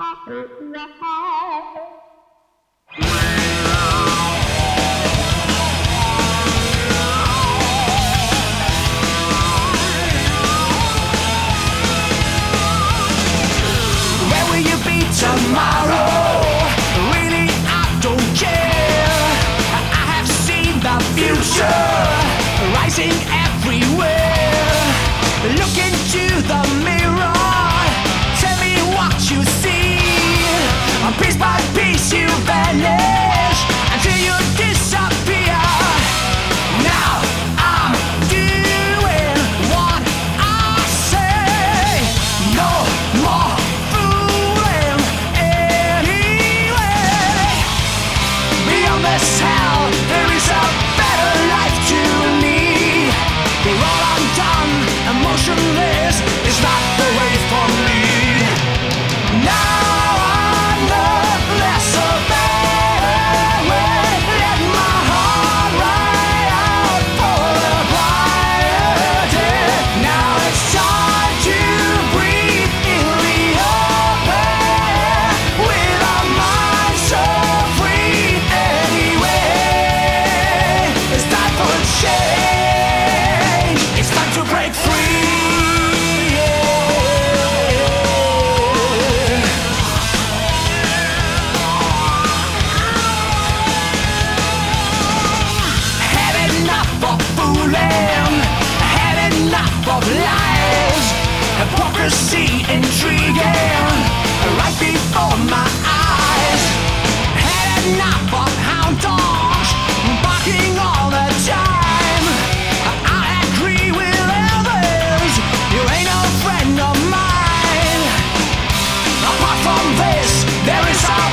Where will you be tomorrow? Really, I don't care. I have seen the future rising everywhere. Look into the mirror, tell me what you see. Piece by piece you vanish until you disappear. Now I'm doing what I say. No more fooling anyway. Beyond this hell, there is a better life to lead. We're all undone, emotionless. It's not the way for me. Now of lies, hypocrisy, intriguing, right before my eyes. Had enough of hound dogs barking all the time. I agree with Elvis, you ain't a friend of mine. Apart from this, there is a